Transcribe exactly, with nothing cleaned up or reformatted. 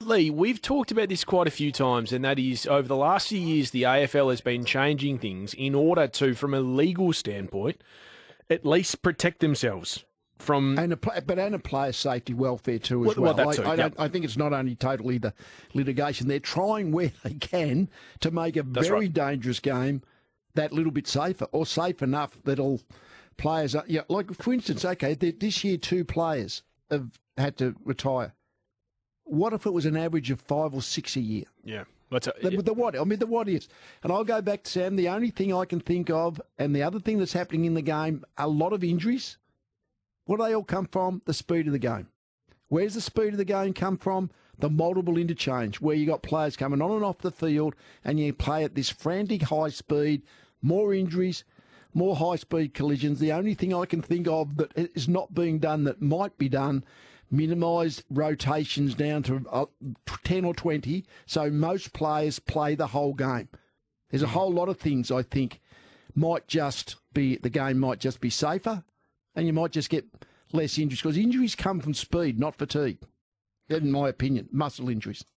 Lee, we've talked about this quite a few times, and that is over the last few years, the A F L has been changing things in order to, from a legal standpoint, at least protect themselves from... And a, but and a player safety welfare too as well. well. well that too, I, I, yep. don't, I think it's not only totally the litigation. They're trying where they can to make a That's very right. dangerous game that little bit safer, or safe enough that'll players... Are, yeah, like, for instance, okay, this year two players have had to retire. What if it was an average of five or six a year? Yeah. That's a, the, the what? I mean, the what is. And I'll go back to Sam. The only thing I can think of, and the other thing that's happening in the game, a lot of injuries. Where do they all come from? The speed of the game. Where's the speed of the game come from? The multiple interchange, where you got players coming on and off the field, and you play at this frantic high speed, more injuries, more high-speed collisions. The only thing I can think of that is not being done that might be done, minimise rotations down to uh, ten or twenty, so most players play the whole game. There's a whole lot of things I think might just be, the game might just be safer, and you might just get less injuries, because injuries come from speed, not fatigue, in my opinion, muscle injuries.